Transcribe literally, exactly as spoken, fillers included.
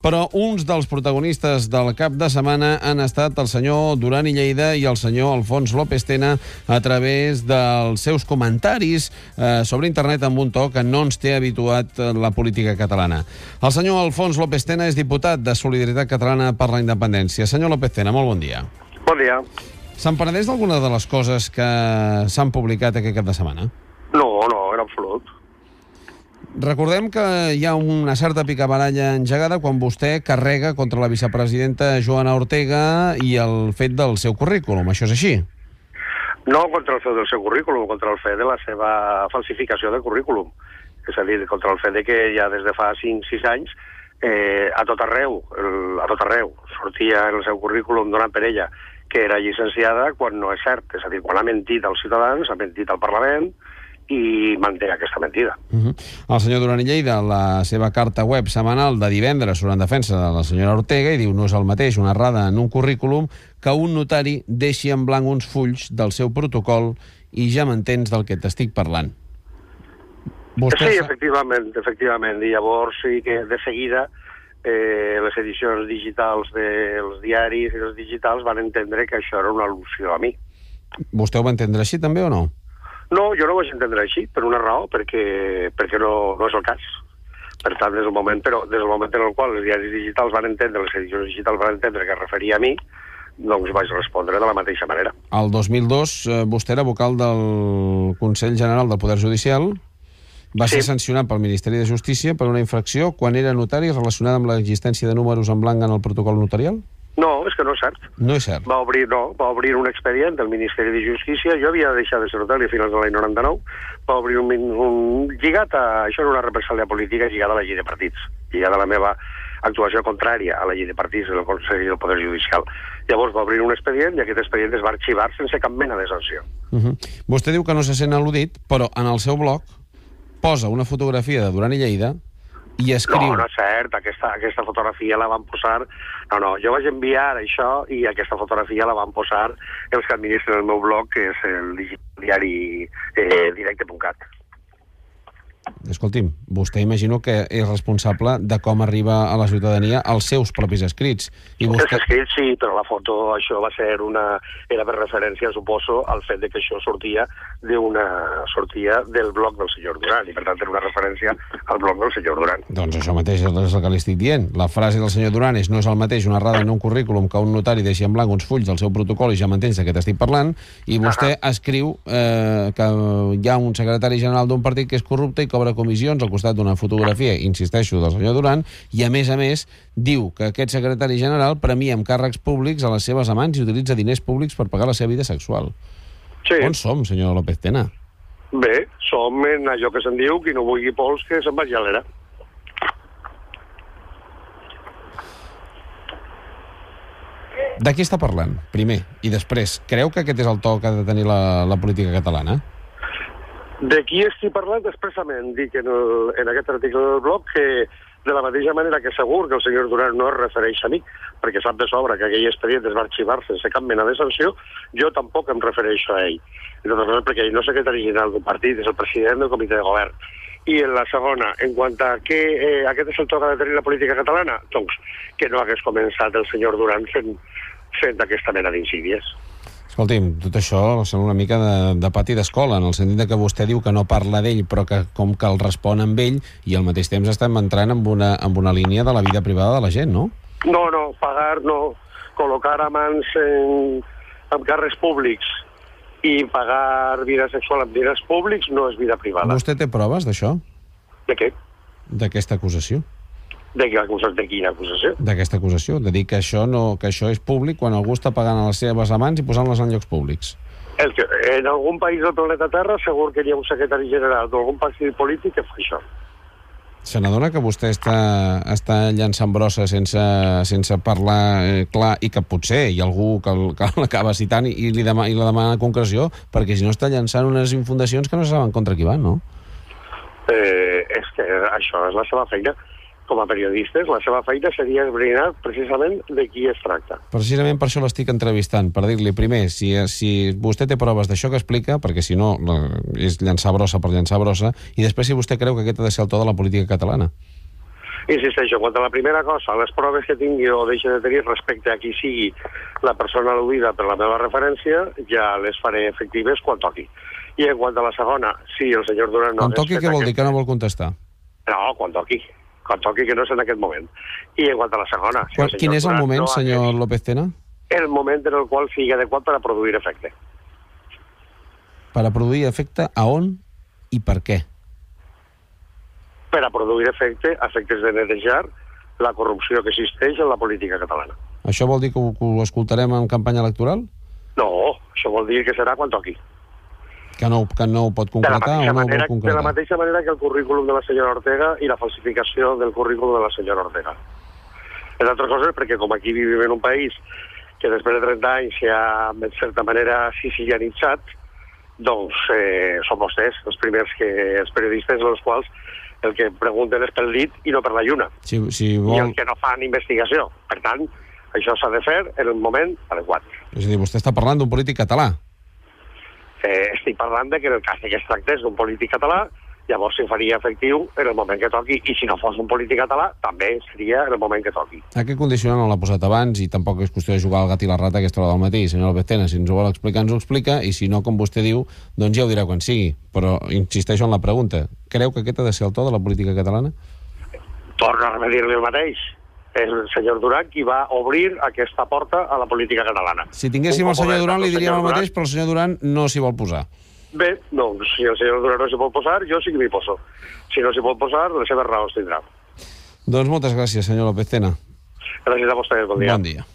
Però uns dels protagonistes del cap de setmana han estat el senyor Duran i Lleida i el senyor Alfons López Tena a través dels seus comentaris eh, sobre internet amb un to que no ens té habituat la política catalana. El senyor Alfons López Tena és diputat de Solidaritat Catalana per la Independència. Senyor López Tena, molt bon dia. Bon dia. Se'n penedeix d'alguna de les coses que s'han publicat aquest cap de setmana? No, no, en absolut. Recordem que hi ha una certa picabaralla engegada quan vostè carrega contra la vicepresidenta Joana Ortega i el fet del seu currículum. Això és així? No contra el fet del seu currículum, contra el fet de la seva falsificació de currículum. És a dir, contra el fet de que ja des de fa cinc sis anys eh, a tot arreu, el, a tot arreu, sortia en el seu currículum donant per ella que era llicenciada quan no és cert. És a dir, quan ha mentit als ciutadans, ha mentit al Parlament i manté aquesta mentida. Uh-huh. El senyor Duran i Lleida, la seva carta web setmanal de divendres sobre en defensa de la senyora Ortega, i diu: no és el mateix una errada en un currículum que un notari deixi en blanc uns fulls del seu protocol i ja m'entens del que t'estic parlant. Vostè... Sí, efectivament, efectivament. I llavors sí que de seguida eh, les edicions digitals dels diaris i els digitals van entendre que això era una al·lusió a mi. Vostè ho va entendre així també o no? No, jo no ho vaig entendre així, per una raó, perquè, perquè no, no és el cas. Per tant, des del moment, però des del moment en el qual els diaris digitals van entendre, les edicions digitals van entendre que es referia a mi, doncs vaig respondre de la mateixa manera. El dos mil dos, eh, vostè era vocal del Consell General del Poder Judicial, va sí. ser sancionat pel Ministeri de Justícia per una infracció quan era notari relacionada amb l'existència de números en blanc en el protocol notarial? No, és que no és cert. No és cert. Va obrir, no, va obrir un expedient del Ministeri de Justícia. Jo havia deixat de ser notari a finals de l'any noranta-nou. Va obrir un, un lligat a... Això era una represàlia política lligada a la llei de partits, lligada a la meva actuació contrària a la llei de partits del Consell del Poder Judicial. Llavors va obrir un expedient i aquest expedient es va arxivar sense cap mena de sanció. Uh-huh. Vostè diu que no se sent al·ludit, però en el seu blog posa una fotografia de Duran i Lleida i escriu... No, no és cert, aquesta, aquesta fotografia la van posar... No, no, jo vaig enviar això i aquesta fotografia la van posar els que administren el meu blog, que és el diari eh, directe punt cat. Escolti'm, vostè imagino que és responsable de com arriba a la ciutadania els seus propis escrits. I vostè... Els escrits sí, però la foto, això va ser una... Era per referència, suposo, al fet de que això sortia d'una... sortia del blog del senyor Duran, i per tant era una referència al blog del senyor Duran. Doncs això mateix és el que li estic dient. La frase del senyor Duran és: no és el mateix una errada en un currículum que un notari deixi en blanc uns fulls del seu protocol i ja m'entens de què t'estic parlant, i vostè ah. escriu eh, que hi ha un secretari general d'un partit que és corrupte i cobra comissions al costat d'una fotografia, insisteixo, del senyor Duran, i a més a més diu que aquest secretari general premia amb càrrecs públics a les seves amants i utilitza diners públics per pagar la seva vida sexual. Sí. On som, senyor López Tena? Bé, som en allò que se'n diu qui no vulgui pols que se'n vagi a l'era. De qui està parlant, primer? I després, creu que aquest és el to que ha de tenir la, la política catalana? De qui estic parlant expressament? Dic en, el, en aquest article del blog que de la mateixa manera que segur que el senyor Duran no es refereix a mi, perquè sap de sobre que aquell expedient es va arxivar sense cap mena de sanció, jo tampoc em refereixo a ell. I tot això perquè ell no és secretari general d'un partit, és el president del comitè de govern. I en la segona, en quant a que eh, aquest és el to que ha de tenir la política catalana, doncs que no hagués començat el senyor Duran fent, fent aquesta mena d'insídies. Escolti'm, tot això sembla una mica de, de pati d'escola, en el sentit que vostè diu que no parla d'ell, però que com que el respon amb ell, i al mateix temps estem entrant en una, en una línia de la vida privada de la gent, no? No, no, pagar no. Col·locar amants en, en càrrecs públics i pagar vida sexual en diners públics no és vida privada. Vostè té proves d'això? De què? D'aquesta acusació. De, de quina acusació? D'aquesta acusació, de dir que això, no, que això és públic quan algú està pagant a les seves amants i posant-les en llocs públics. El que, en algun país del planeta Terra segur que hi ha un secretari general d'algun partit polític que fa això. Se n'adona que vostè està, està llançant brossa sense, sense parlar eh, clar, i que potser hi ha algú que, que l'acaba citant i, i, li demana, i la demana concreció, perquè si no està llançant unes infundacions que no saben contra qui van, no? Eh, és que això és la seva feina. Com a periodistes, la seva feina seria esbrinar precisament de qui es tracta. Precisament per això l'estic entrevistant, per dir-li primer, si, si vostè té proves d'això que explica, perquè si no és llançar brossa per llançar brossa, i després si vostè creu que aquest ha de ser el to de la política catalana. Insisteixo, quant a la primera cosa, les proves que tingui o deixi de tenir respecte a qui sigui la persona al·ludida per la meva referència, ja les faré efectives quan toqui. I en quant a la segona, si el senyor Duran... Quan toqui, què vol dir? Que no vol contestar? No, quan toqui. Quan toqui, que no és en aquest moment. I en quant a la segona... Si Quan, quin és el moment, no senyor hagués... López Tena? El moment en el qual sigui adequat per a produir efecte. Per a produir efecte a on i per què? Per a produir efecte, efectes de netejar la corrupció que existeix en la política catalana. Això vol dir que ho, que ho escoltarem en campanya electoral? No, això vol dir que serà quan toqui. Que no, que no ho pot concretar o no manera, ho vol concretar? De la mateixa manera que el currículum de la senyora Ortega i la falsificació del currículum de la senyora Ortega. En altres coses, perquè com aquí vivim en un país que després de trenta anys ja, en certa manera, sicilianitzat, doncs eh, són vostès els primers que, els periodistes els quals el que pregunten és pel dit i no per la lluna. Si, si vol... I el que no fan investigació. Per tant, això s'ha de fer en un moment adequat. És a dir, vostè està parlant d'un polític català. Eh, estic parlant de que en el cas que es tractés d'un polític català, llavors s'hi faria efectiu en el moment que toqui. I si no fos un polític català, també seria en el moment que toqui. Aquest condicionant no l'ha posat abans i tampoc és qüestió de jugar al gat i la rata a aquesta hora del matí. Senyor López Tena, si ens ho vol explicar, ens ho explica, i si no, com vostè diu, doncs ja ho dirà quan sigui. Però insisteixo en la pregunta. Creu que aquest ha de ser el to de la política catalana? Torno a repetir-li el mateix. És el senyor Duran qui va obrir aquesta porta a la política catalana. Si tinguéssim el senyor Duran li diríem el mateix, però el senyor Duran no s'hi vol posar. Bé, no, si el senyor Duran no s'hi pot posar, jo sí que m'hi poso. Si no s'hi pot posar, les seves raons tindrà. Doncs moltes gràcies, senyor López Tena. Gràcies a vostè, bon dia. Bon dia.